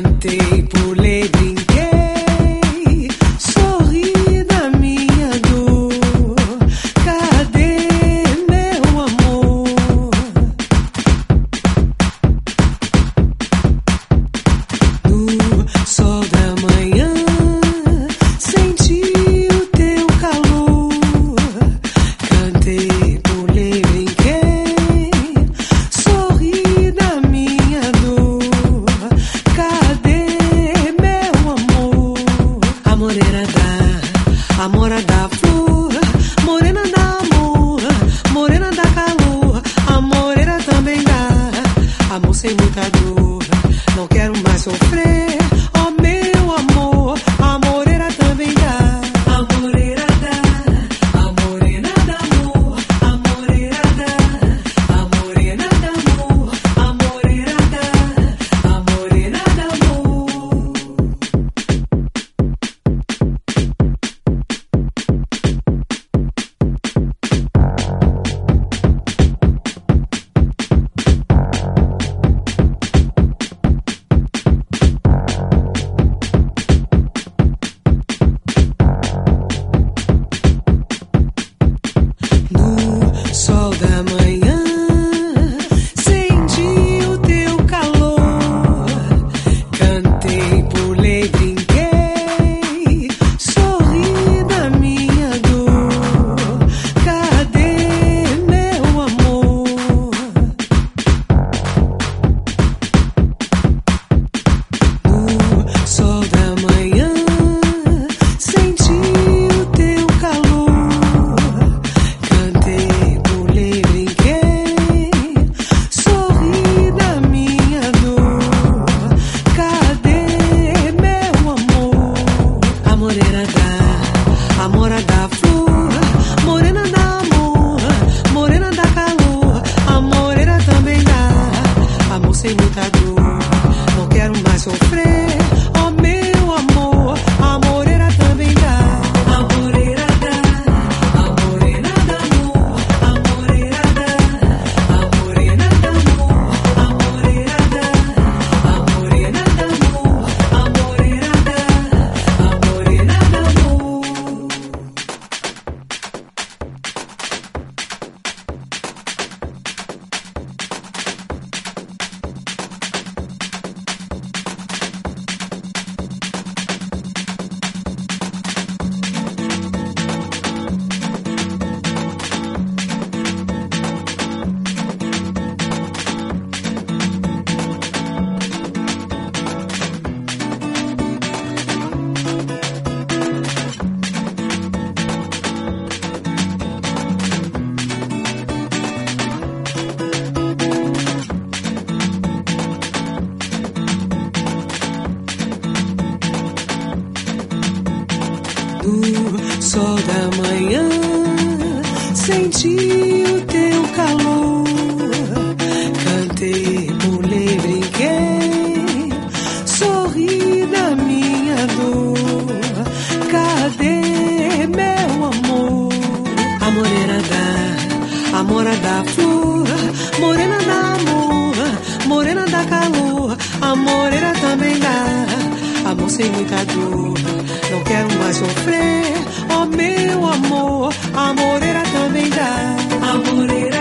Cantei, pulei, brinquei, sorri da minha dor. Cadê meu amor? No sol da manhã senti o teu calor. Cantei, pulei, brinquei, sorri da minha dor. Cadê meu amor? A morena da flor, morena dá amor, morena dá calor, a morena também dá amor sem muita dor. Não quero mais sofrer, ó meu amor, a morena também dá. A morena dá, a morena dá amor, a morena dá, a morena dá amor, a morena dá, a morena dá amor. No sol da manhã senti o teu calor. Cantei, pulei, brinquei, sorri da minha dor. Cadê meu amor? No sol da manhã senti o teu calor. Cantei, pulei, brinquei, sorri da minha dor. Cadê meu amor? A morena da flor, morena dá amor, morena dá calor, a morena também dá amor sem muita dor. Não quero mais sofrer, ó meu amor, a morena também dá. A morena dá, a morena dá amor, a morena dá, a morena dá amor, a morena dá, a morena dá amor, a morena dá, a morena dá amor. No sol da manhã senti o teu calor. Cantei, pulei, brinquei, sorri da minha dor. Cadê meu amor? A morena da flor, morena dá amor, morena dá calor, a morena também dá amor sem muita dor. Não quero mais sofrer, ó meu amor, a morena também dá. A morena